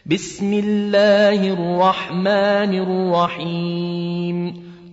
بسم الله الرحمن الرحيم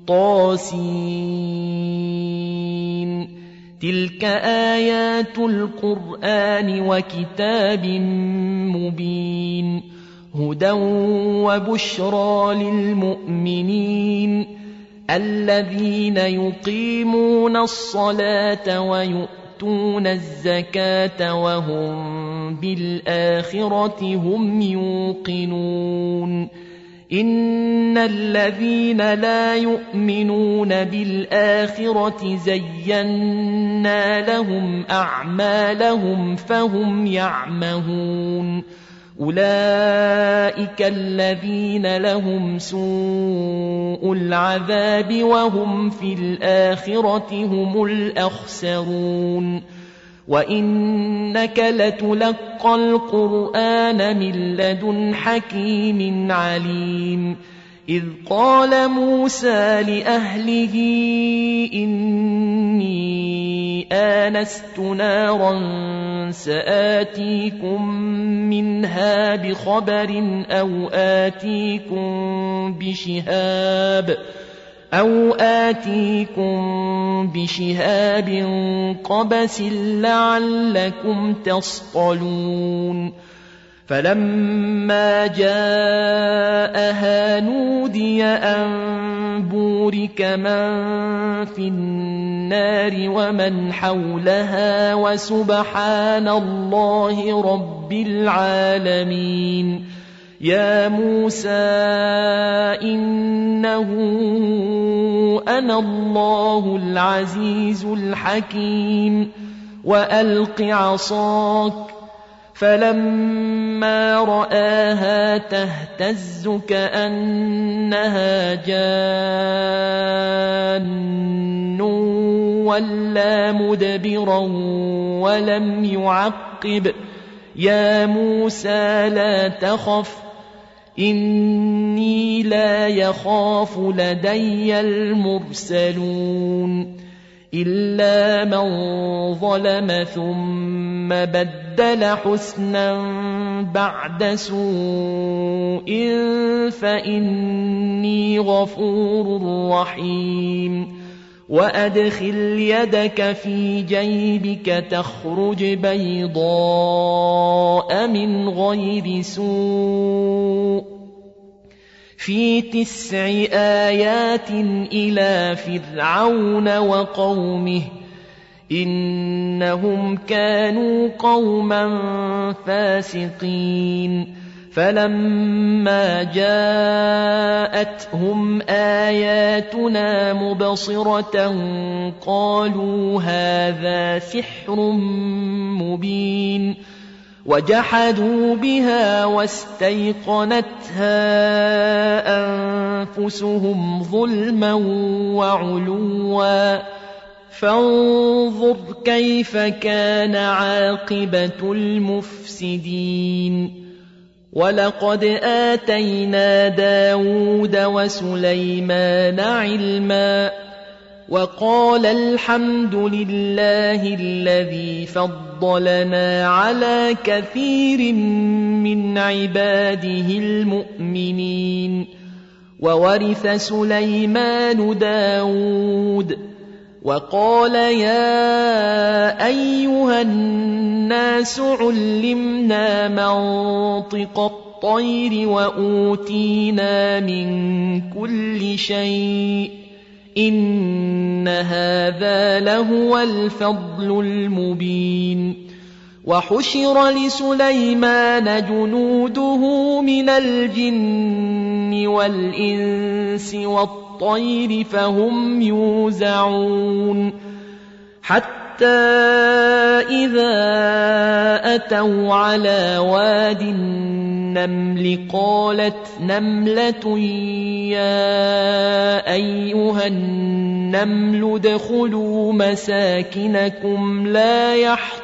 طاسين تلك آيات القرآن وكتاب مبين هدى وبشرى للمؤمنين الذين يقيمون الصلاة ويؤتون الزكاة وهم بالآخرة هم يوقنون إن الذين لا يؤمنون بالآخرة زينا لهم أعمالهم فهم يعمهون أولئك الذين لهم سوء العذاب وهم في الآخرة هم الأخسرون وإنك لتلقى القرآن من لدن حكيم عليم إذ قال موسى لأهله إني آنست نارا سآتيكم منها بخبر أو آتيكم بشهاب قبس لعلكم تصطلون فلما جاءها نودي أن بورك من في النار ومن حولها وسبحان الله رب العالمين يا موسى إنه أنا الله العزيز الحكيم وألق عصاك فلما رآها تهتز كأنها جان ولا مدبرا ولم يعقب يا موسى لا تخف إني لا يخاف لدي المرسلون إلا من ظلم ثم بدل حسنا بعد سوء فإني غفور رحيم وأدخل يدك في جيبك تخرج بيضاء من غير سوء في 9 آيات إلى فرعون وقومه إنهم كانوا قوما فاسقين فلما جاءتهم آياتنا مبصرة قالوا هذا سحر مبين وجحدوا بها واستيقنتها أنفسهم ظلما وعلوا فانظر كيف كان عاقبة المفسدين ولقد آتينا داود وسليمان علما وقال الحمد لله الذي فضلنا على كثير من عباده المؤمنين وورث سليمان داود وقال يا أيها الناس علمنا منطق الطير وأوتينا من كل شيء إن هذا لهو الفضل المبين وحشر لسليمان جنوده من الجن والإنس والطير فهم يوزعون حتى إذا أتوا على واد النمل قالت نملة يا أيها النمل ادخلوا مساكنكم لا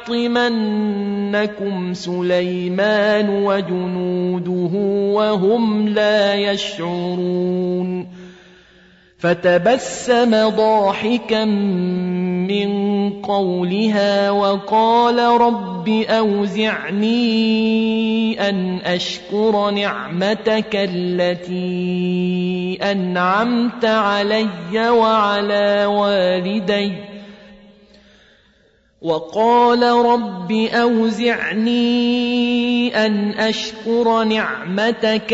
يحطمنكم سليمان وجنوده وهم لا يشعرون فتبسم ضاحكا من قولها وقال رب أوزعني أن أشكر نعمتك التي أنعمت علي وعلى والدي وقال رب أوزعني أن أشكر نعمتك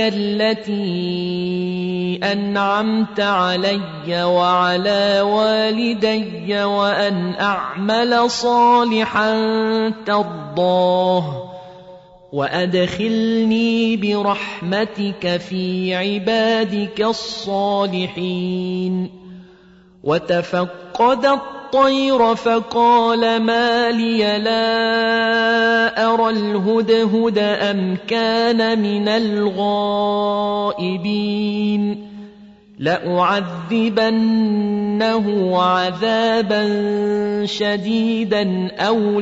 التي أنعمت علي وعلى والدي وأن أعمل صالحا ترضاه وأدخلني برحمتك في عبادك الصالحين. وتفقد الطير فقال ما لي لا أرى الهدهد أم كان من الغائبين لأعذبنه عذابا شديدا أو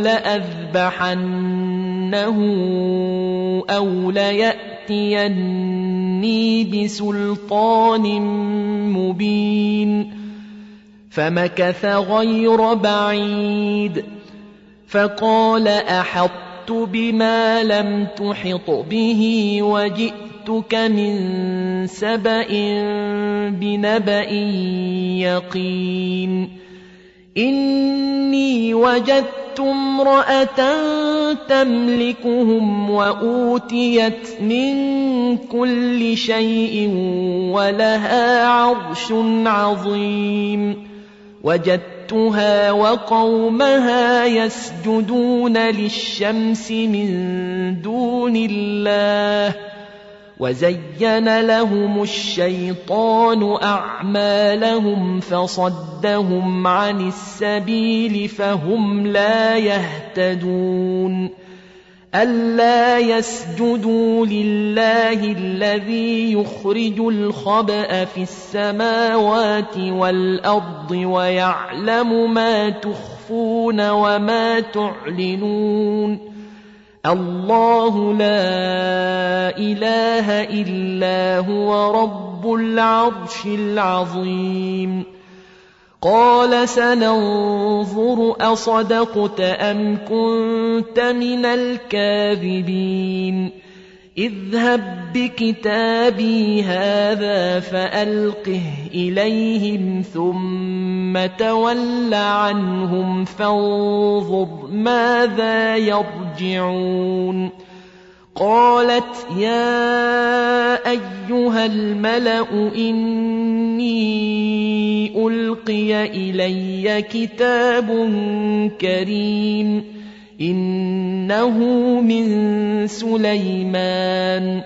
لأذبحنه أو ليأتيني بسلطان مبين. فمكث غير بعيد فقال أحطت بما لم تحط به وجئتك من سبأ بنبأ يقين. إني وجدت امرأة تملكهم وأوتيت من كل شيء ولها عرش عظيم. وجدتها وقومها يسجدون للشمس من دون الله وزين لهم الشيطان أعمالهم فصدهم عن السبيل فهم لا يهتدون. ألا يسجدوا لله الذي يخرج الخبأ في السماوات والأرض ويعلم ما تخفون وما تعلنون. الله لا إله إلا هو رب العرش العظيم. قال سننظر أصدقت أم كنت من الكاذبين. اذهب بكتابي هذا فألقه إليهم ثم تول عنهم فانظر ماذا يرجعون. قالت يا أيها الملأ إني ألقي إلي كتاب كريم إنه من سليمان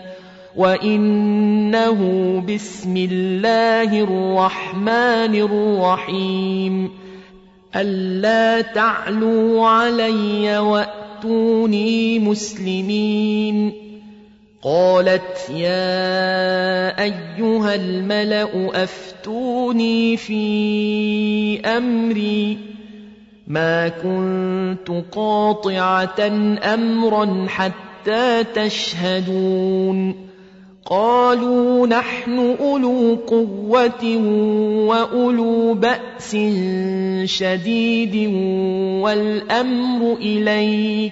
وإنه بسم الله الرحمن الرحيم. ألا تعلوا علي وأتوني مسلمين. قالت يا أيها الملأ أفتوني في أمري ما كنت قاطعة أمرا حتى تشهدون. قالوا نحن أولو قوة وأولو بأس شديد والأمر إليك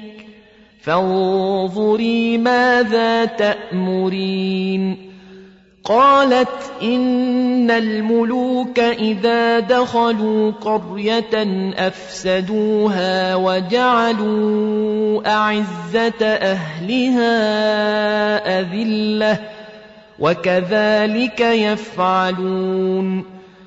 فانظري ماذا تأمرين. قالت إن الملوك إذا دخلوا قرية أفسدوها وجعلوا أعزة أهلها أذلة وكذلك يفعلون.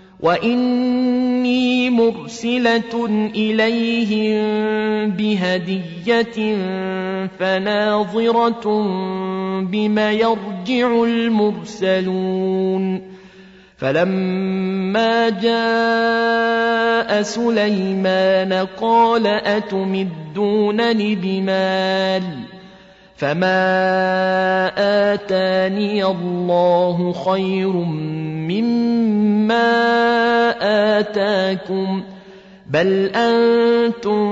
وإني مرسلة إليهم بهدية فناظرة بما يرجع المرسلون. فلما جاء سليمان قال أتمدونني بمال فما آتاني الله خير مما آتاكم بل أنتم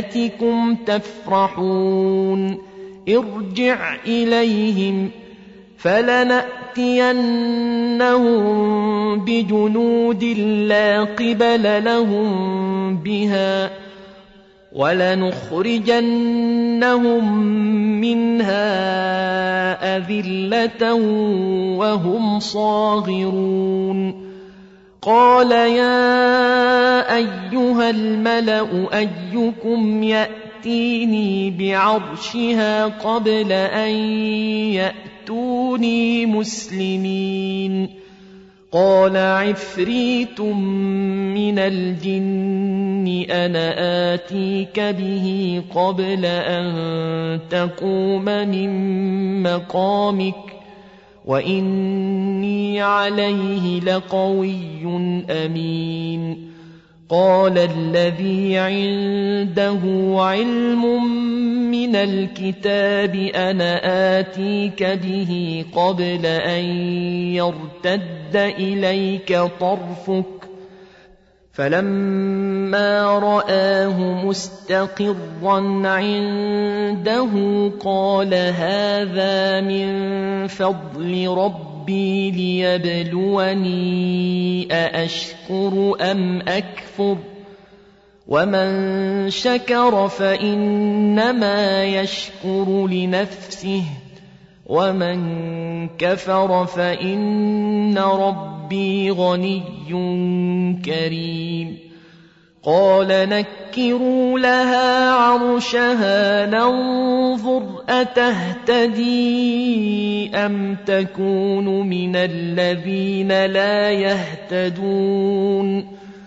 بهديتكم تفرحون. ارجع إليهم فلنأتينهم بجنود لا قبل لهم بها ولنخرجنهم منها أذلة وهم صاغرون قال يا أيها الملأ أيكم يأتيني بعرشها قبل أن يأتوني مسلمين قال عفريت من الجن أنا آتيك به قبل أن تقوم من مقامك وإني عليه لقوي أمين قال الذي عنده علم من الكتاب أنا آتيك به قبل أن يرتد إليك طرفك فلما رآه مستقرا عنده قال هذا من فضل ربي ليبلوني أأشكر أم أكفر ومن شكر فإنما يشكر لنفسه ومن كفر فإن ربي غني كريم قال نكروا لها عرشها ننظر أتهتدي أم تكون من الذين لا يهتدون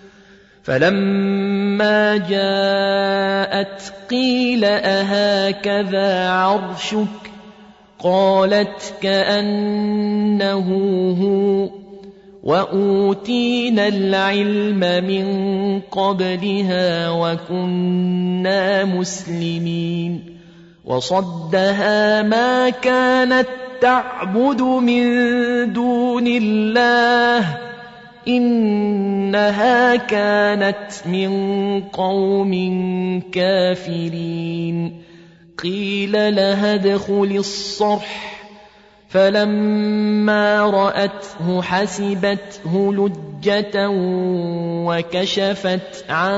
فلما جاءت قيل أهكذا عرشك قالت كأنه هو وأوتينا العلم من قبلها وكنا مسلمين وصدها ما كانت تعبد من دون الله إنها كانت من قوم كافرين قيل لها ادخل الصرح فلما رأته حسبته لجة وكشفت عن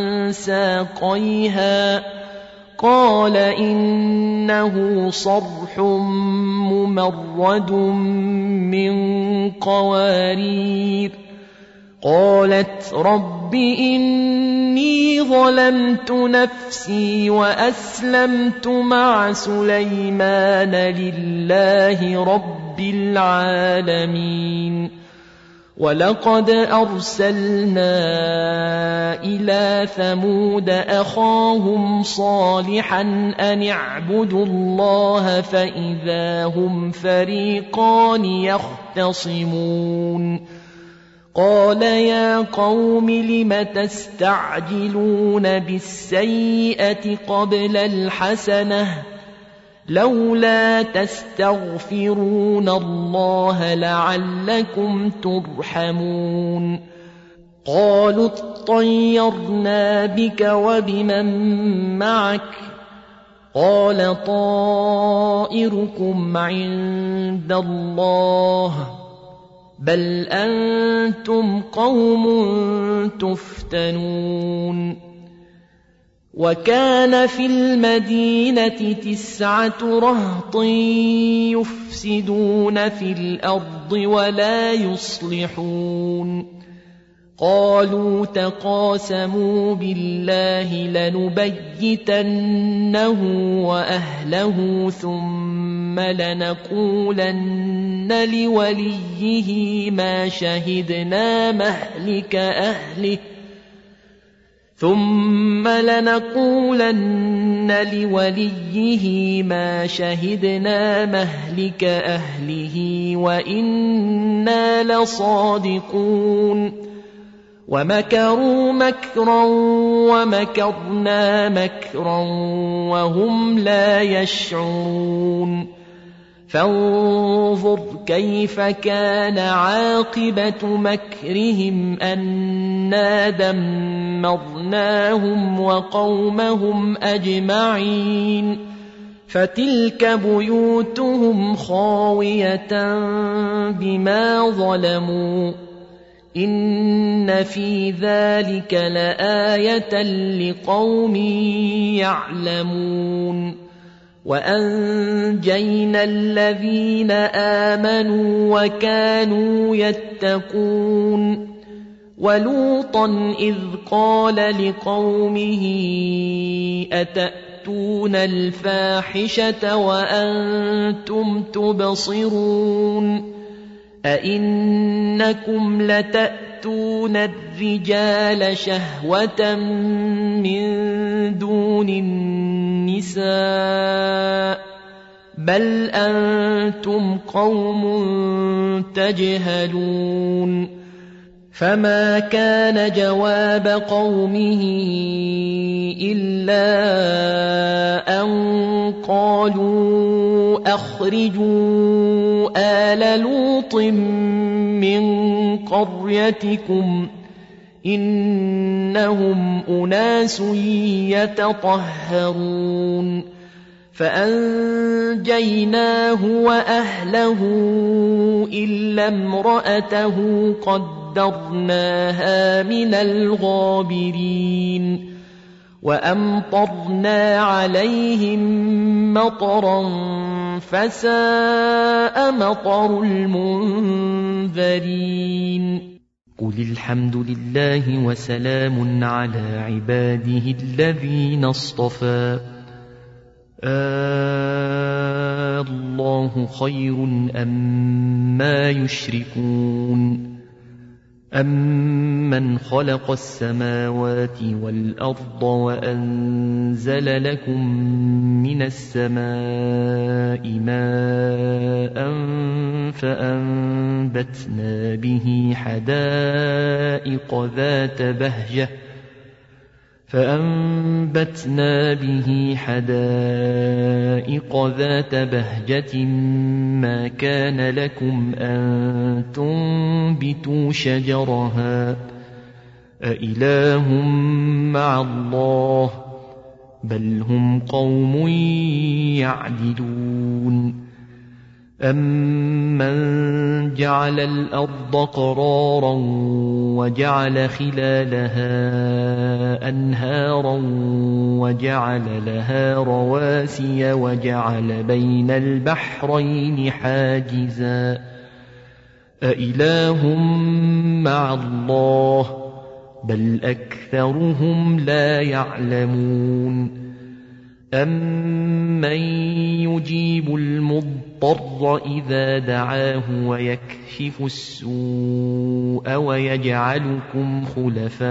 ساقيها قال إنه صرح ممرد من قوارير قالت رب إني ظلمت نفسي وأسلمت مع سليمان لله رب العالمين ولقد أرسلنا إلى ثمود أخاهم صالحا أن اعبدوا الله فإذا هم فريقان يختصمون قال يا قوم لم تستعجلون بالسيئة قبل الحسنة لولا تستغفرون الله لعلكم ترحمون قالوا اطيرنا بك وبمن معك قال طائركم عند الله بل أنتم قوم تفتنون وكان في المدينة 9 رهط يفسدون في الأرض ولا يصلحون قالوا تقاسموا بالله لنبيتنه وأهله ثم لنقولن لوليه ما شهدنا مهلك أهله وإنا لصادقون ومكروا مكرا ومكرنا مكرا وهم لا يشعرون فانظر كيف كان عاقبة مكرهم أنا دمرناهم وقومهم أجمعين فتلك بيوتهم خاوية بما ظلموا إن في ذلك لآية لقوم يعلمون وأنجينا الذين آمنوا وكانوا يتقون ولوطا إذ قال لقومه أتأتون الفاحشة وأنتم تبصرون أئنكم لتأتون الرجال شهوة من دون النساء بل أنتم قوم تجهلون فما كان جواب قومه إلا أن قالوا أخرجوا آل لوط من قريتكم إنهم أناس يتطهرون فأنجيناه وأهله إلا امرأته قدرناها من الغابرين وأمطرنا عليهم مطرا فساء مطر المنذرين قل الحمد لله وسلام على عباده الذين اصطفى الله خير أما يشركون أمن خلق السماوات والأرض وأنزل لكم من السماء ماء فأنبتنا به حدائق ذات بهجة ما كان لكم أن تنبتوا شجرها أإله مع الله بل هم قوم يعدلون أمن جعل الأرض قرارا وجعل خلالها أنهارا وجعل لها رواسي وجعل بين البحرين حاجزا أإله مع الله بل أكثرهم لا يعلمون أمن يجيب المضطر إذا دعاه ويكشف السوء ويجعلكم خلفاء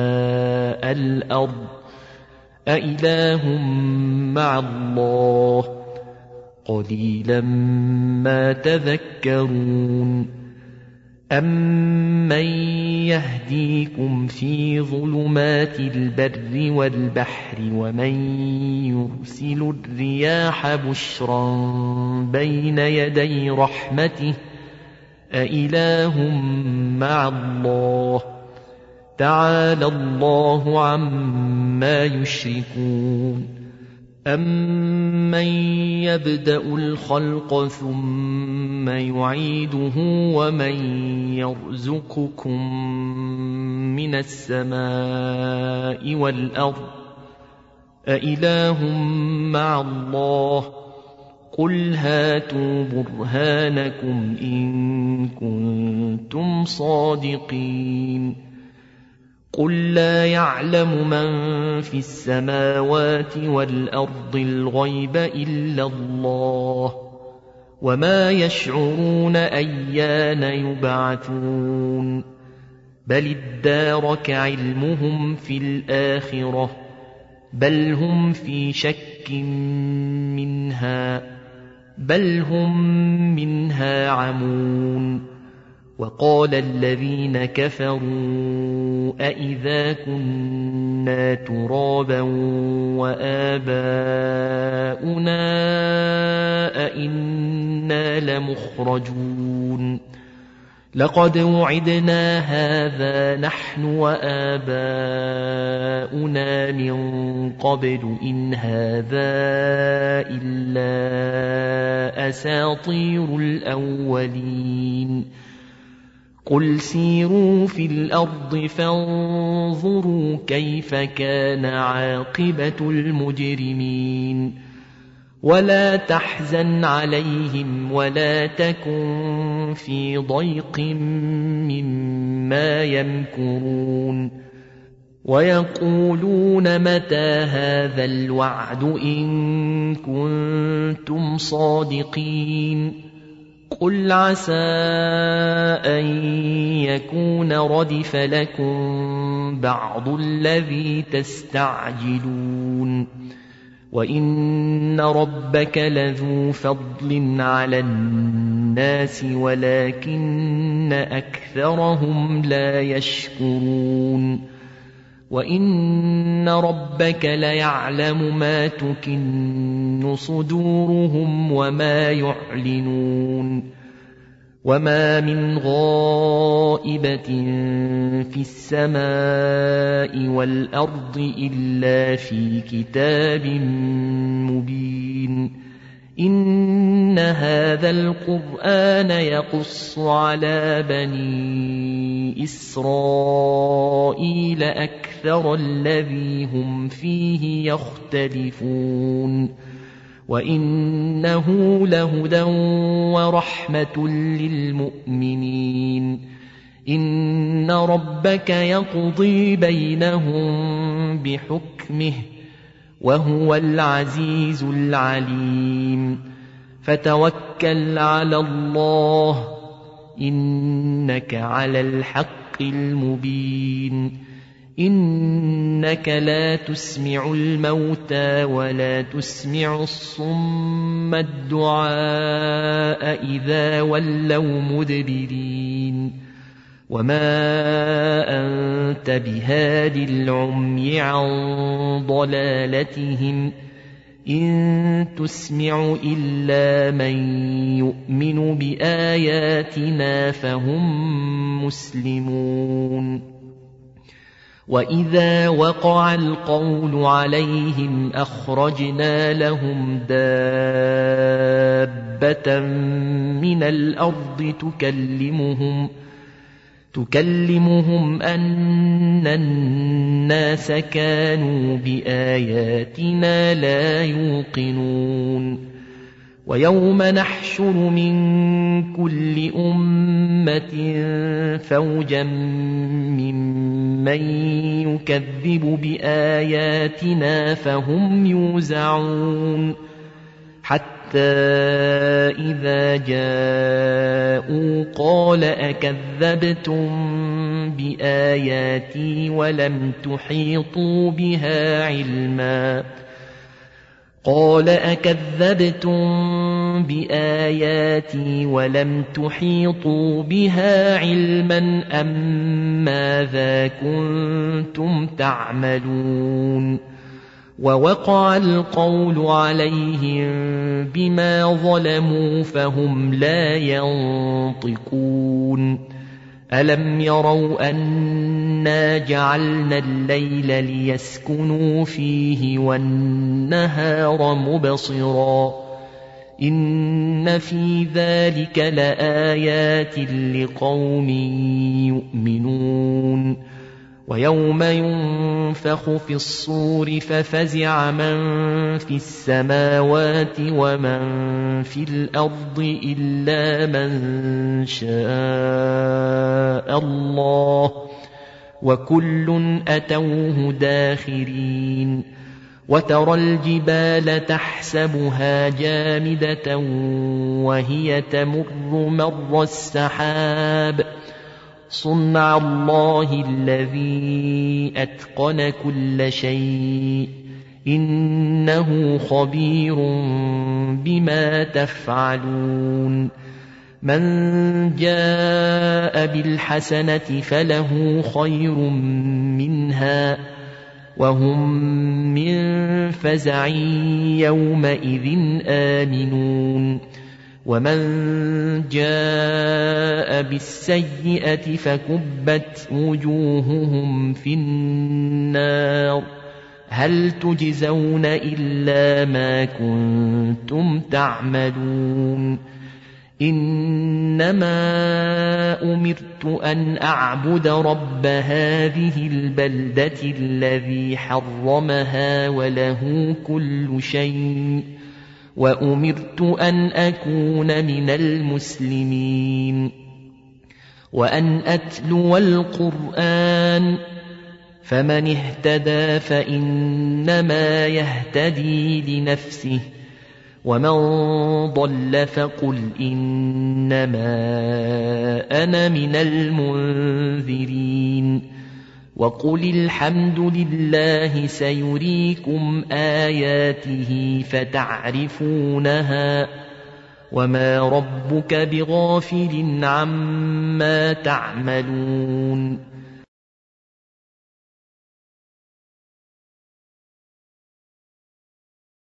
الأرض أإله مع الله قليلا ما تذكرون أمن يهديكم في ظلمات البر والبحر ومن يرسل الرياح بشرا بين يدي رحمته أإله مع الله تعالى الله عما يشركون أمن يبدأ الخلق ثم يعيده ومن يرزقكم من السماء والأرض أإله مع الله قل هاتوا برهانكم إن كنتم صادقين قل لا يعلم من في السماوات والأرض الغيب إلا الله وما يشعرون أيان يبعثون بل ادارك علمهم في الآخرة بل هم في شك منها بل هم منها عمون وقال الذين كفروا أئذا كنا ترابا وآباؤنا أئنا لمخرجون لقد وعدنا هذا نحن وآباؤنا من قبل إن هذا إلا أساطير الأولين قل سيروا في الأرض فانظروا كيف كان عاقبة المجرمين ولا تحزن عليهم ولا تكن في ضيق مما يمكرون ويقولون متى هذا الوعد إن كنتم صادقين قل عسى أن يكون ردف لكم بعض الذي تستعجلون وإن ربك لذو فضل على الناس ولكن أكثرهم لا يشكرون وإن ربك ليعلم ما تكن صدورهم وما يعلنون وما من غائبة في السماء والأرض إلا في كتاب مبين إن هذا القرآن يقص على بني إسرائيل أكثر الذي هم فيه يختلفون وإنه لهدى ورحمة للمؤمنين إن ربك يقضي بينهم بحكمه وهو العزيز العليم فتوكل على الله إنك على الحق المبين إنك لا تسمع الموتى ولا تسمع الصم الدعاء إذا ولوا مدبرين وما أنت بهاد العمي عن ضلالتهم إن تسمع إلا من يؤمن بآياتنا فهم مسلمون وإذا وقع القول عليهم أخرجنا لهم دابة من الأرض تكلمهم أن الناس كانوا بآياتنا لا يوقنون ويوم نحشر من كل أمة فوجا ممن يكذب بآياتنا فهم يوزعون حتى إذا جاءوا قال أكذبتم بآياتي ولم تحيطوا بها علما قال أكذبتم بآياتي ولم تحيطوا بها علما أم ماذا كنتم تعملون ووقع القول عليهم بما ظلموا فهم لا ينطقون ألم يروا أنا جعلنا الليل ليسكنوا فيه والنهار مبصرا إن في ذلك لآيات لقوم يؤمنون ويوم ينفخ في الصور ففزع من في السماوات ومن في الأرض إلا من شاء الله وكل أتوه داخرين وترى الجبال تحسبها جامدة وهي تمر مر السحاب صنع الله الذي أتقن كل شيء إنه خبير بما تفعلون من جاء بالحسنة فله خير منها وهم من فزع يومئذ آمنون ومن جاء بالسيئة فكبت وجوههم في النار هل تجزون إلا ما كنتم تعملون إنما أمرت أن أعبد رب هذه البلدة الذي حرمها وله كل شيء وأمرت أن أكون من المسلمين وأن أتلو القرآن فمن اهتدى فإنما يهتدي لنفسه ومن ضل فقل إنما أنا من المنذرين وقل الحمد لله سيريكم آياته فتعرفونها وما ربك بغافل عما تعملون